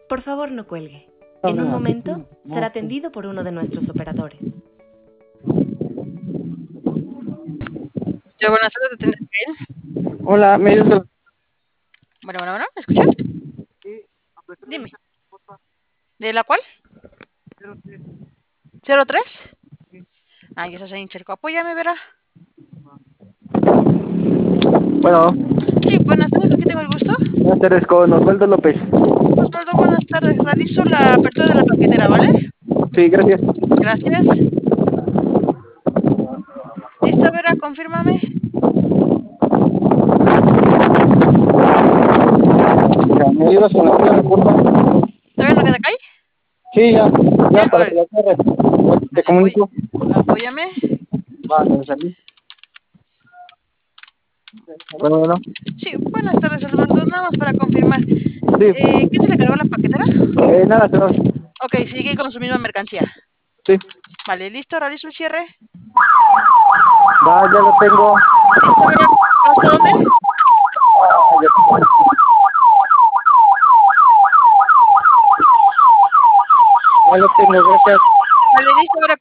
Por favor, no cuelgue. No, En un no, momento no. será atendido por uno de nuestros operadores. Sí, buenas tardes, ¿te atiende Miguel? Hola, me dices Bueno, ¿me escuchas? Dime. ¿De la cual? 03. Ah, ya estás ahí en Cherco. Apóyame, Vera. Bueno, Sí, buenas tardes, aquí tengo el gusto. buenas tardes con Osvaldo López. Osvaldo, buenas tardes. Realizo la apertura de la paquetera, ¿vale? Sí, gracias. Gracias. ¿Listo, Vera? Confírmame. Ya, ¿me ayudas con la clave, por favor? ¿Todavía no queda acá? Sí, ya Bien, para que la cierre. Te comunico. Apóyame. Va, me salí. Bueno, Sí, buenas tardes, Osvaldo. Nada más para confirmar. sí. ¿Quién se le cargó la paquetera? Nada, señor. Ok, sigue con su misma mercancía. Sí. Vale, ¿listo? Realizo el cierre. Va, ya lo tengo. ¿Listo, Vera? ¿Hasta dónde? Ya lo tengo, gracias. Vale, listo, Vera.